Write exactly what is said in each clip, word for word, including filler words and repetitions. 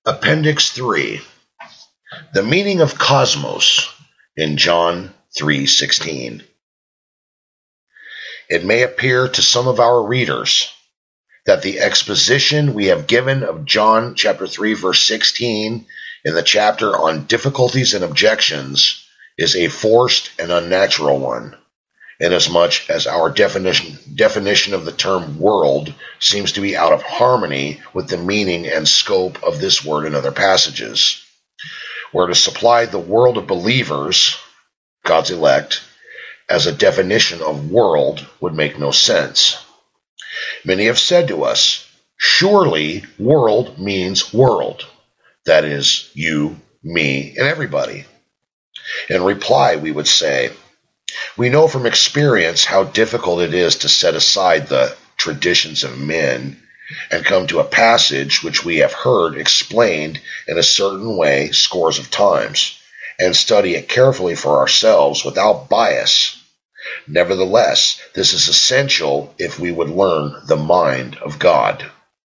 Appendix three. The meaning of cosmos in John three sixteen. It may appear to some of our readers that the exposition we have given of John chapter three verse sixteen in the chapter on difficulties and objections is a forced and unnatural one, inasmuch as our definition, definition of the term world seems to be out of harmony with the meaning and scope of this word in other passages. Where to supply the world of believers, God's elect, as a definition of world would make no sense. Many have said to us, surely world means world. That is, you, me, and everybody. In reply, we would say, we know from experience how difficult it is to set aside the traditions of men and come to a passage which we have heard explained in a certain way scores of times, and study it carefully for ourselves without bias. Nevertheless, this is essential if we would learn the mind of God.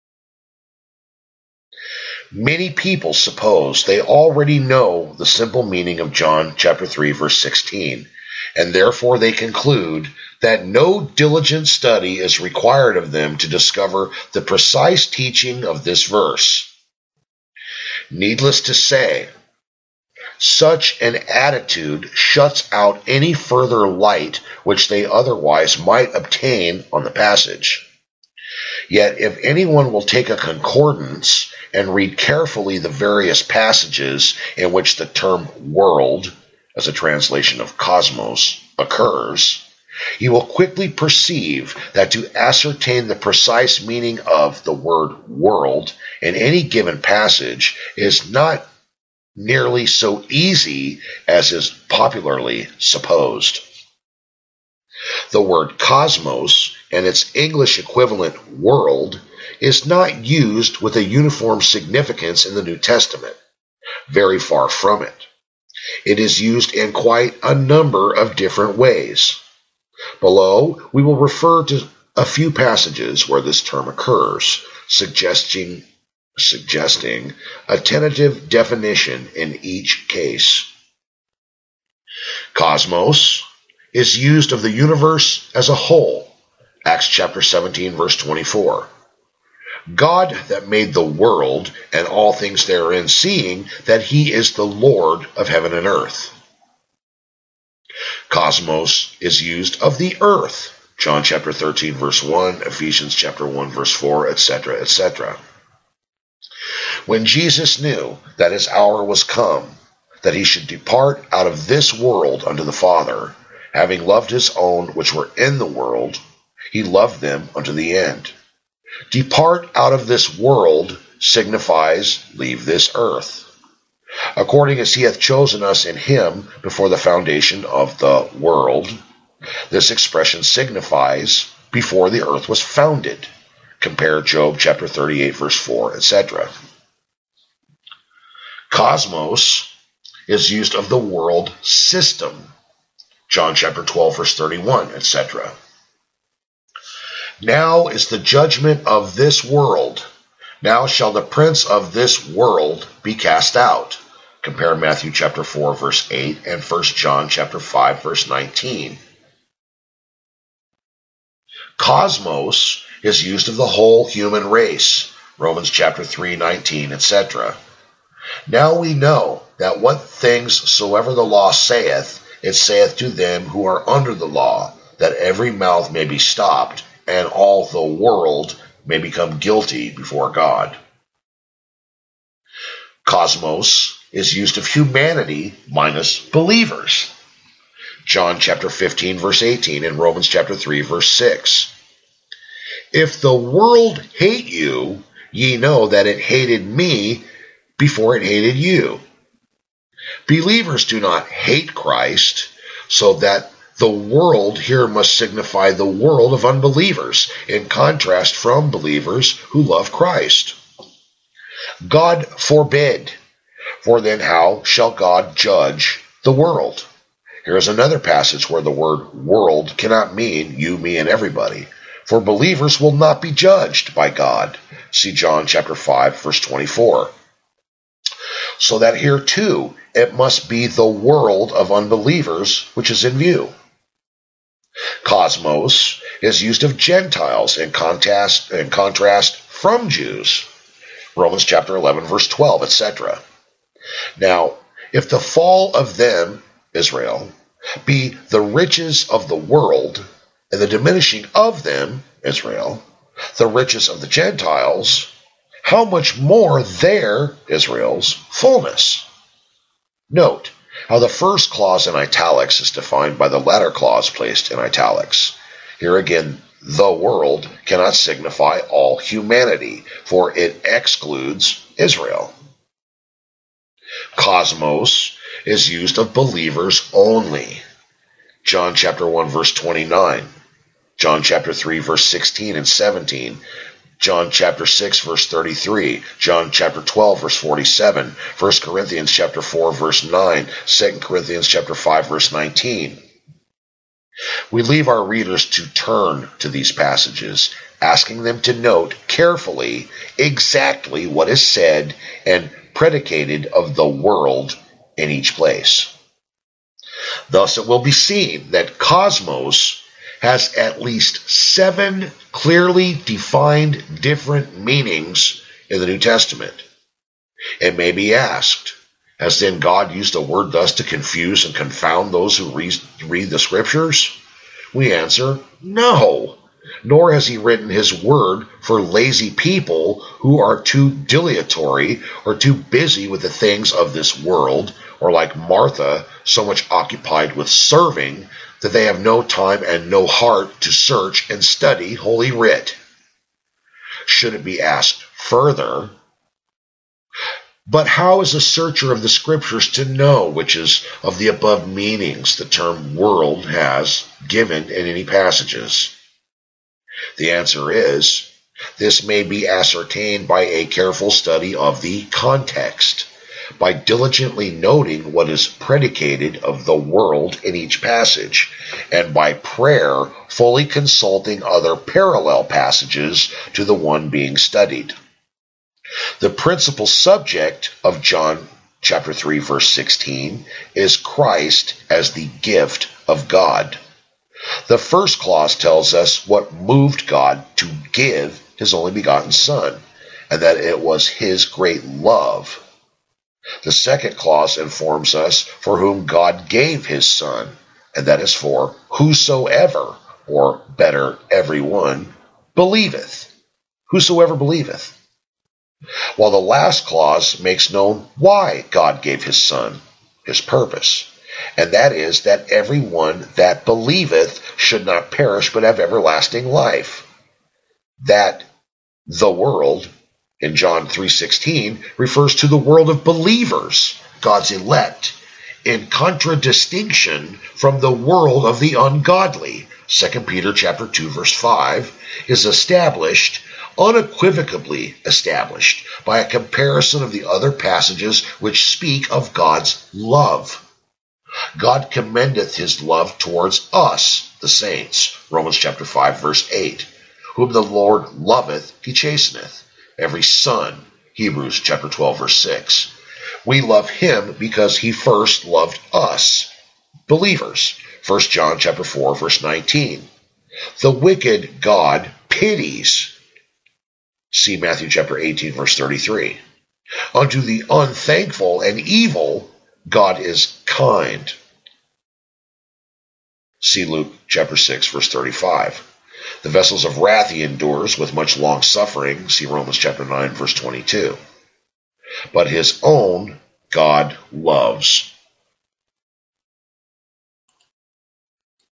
Many people suppose they already know the simple meaning of John chapter three verse sixteen, and therefore they conclude that no diligent study is required of them to discover the precise teaching of this verse. Needless to say, such an attitude shuts out any further light which they otherwise might obtain on the passage. Yet if anyone will take a concordance and read carefully the various passages in which the term world, as a translation of cosmos, occurs, he will quickly perceive that to ascertain the precise meaning of the word world in any given passage is not nearly so easy as is popularly supposed. The word cosmos and its English equivalent world is not used with a uniform significance in the New Testament. Very far from it. It is used in quite a number of different ways. Below, we will refer to a few passages where this term occurs, suggesting, suggesting a tentative definition in each case. Cosmos is used of the universe as a whole, Acts chapter seventeen, verse twenty-four. God that made the world and all things therein, seeing that he is the Lord of heaven and earth. Cosmos is used of the earth, John chapter thirteen, verse one, Ephesians chapter one, verse four, et cetera, et cetera. When Jesus knew that his hour was come, that he should depart out of this world unto the Father, having loved his own which were in the world, he loved them unto the end. Depart out of this world signifies leave this earth. According as he hath chosen us in him before the foundation of the world, this expression signifies before the earth was founded. Compare Job chapter thirty-eight, verse four, et cetera. Cosmos is used of the world system. John chapter twelve, verse thirty-one, et cetera. Now is the judgment of this world. Now shall the prince of this world be cast out. Compare Matthew chapter four, verse eight, and First John chapter five, verse nineteen. Cosmos is used of the whole human race. Romans chapter three, nineteen, et cetera. Now we know that what things soever the law saith, it saith to them who are under the law, that every mouth may be stopped, and all the world may become guilty before God. Cosmos is used of humanity minus believers. John chapter fifteen, verse eighteen, and Romans chapter three, verse six. If the world hate you, ye know that it hated me before it hated you. Believers do not hate Christ, so that the world here must signify the world of unbelievers, in contrast from believers who love Christ. God forbid, for then how shall God judge the world? Here is another passage where the word world cannot mean you, me, and everybody, for believers will not be judged by God. See John chapter five, verse twenty-four. so that here too it must be the world of unbelievers which is in view. Cosmos is used of Gentiles in contrast, in contrast from Jews. Romans chapter eleven, verse twelve, et cetera. Now, if the fall of them, Israel, be the riches of the world, and the diminishing of them, Israel, the riches of the Gentiles, how much more their, Israel's, fullness? Note how the first clause in italics is defined by the latter clause placed in italics. Here again, the world cannot signify all humanity, for it excludes Israel. Cosmos is used of believers only. John chapter one, verse twenty-nine. John chapter three, verse sixteen and seventeen. John chapter six, verse thirty-three, John chapter twelve, verse forty-seven, First Corinthians chapter four, verse nine, Second Corinthians chapter five, verse nineteen. We leave our readers to turn to these passages, asking them to note carefully exactly what is said and predicated of the world in each place. Thus it will be seen that cosmos has at least seven clearly defined different meanings in the New Testament. It may be asked, has then God used a word thus to confuse and confound those who read, read the Scriptures? We answer, no, nor has he written his word for lazy people who are too dilatory or too busy with the things of this world, or like Martha, so much occupied with serving that they have no time and no heart to search and study Holy Writ. Should it be asked further, but how is a searcher of the Scriptures to know which is of the above meanings the term world has given in any passages? The answer is, this may be ascertained by a careful study of the context, by diligently noting what is predicated of the world in each passage, and by prayer fully consulting other parallel passages to the one being studied. The principal subject of John chapter three, verse sixteen is Christ as the gift of God. The first clause tells us what moved God to give his only begotten Son, and that it was his great love. The second clause informs us for whom God gave his Son, and that is for whosoever, or better, everyone, believeth. Whosoever believeth. While the last clause makes known why God gave his Son, his purpose, and that is that everyone that believeth should not perish but have everlasting life. That the world in John three sixteen refers to the world of believers, God's elect, in contradistinction from the world of the ungodly. Second Peter chapter two, verse five is established, unequivocally established, by a comparison of the other passages which speak of God's love. God commendeth his love towards us, the saints, Romans chapter five, verse eight. Whom the Lord loveth, he chasteneth. Every son, Hebrews chapter twelve, verse six. We love him because he first loved us, believers, First John chapter four, verse nineteen. The wicked God pities. See Matthew chapter eighteen, verse thirty-three. Unto the unthankful and evil, God is kind. See Luke chapter six, verse thirty-five. The vessels of wrath he endures with much long suffering. See Romans chapter nine, verse twenty-two. But his own God loves.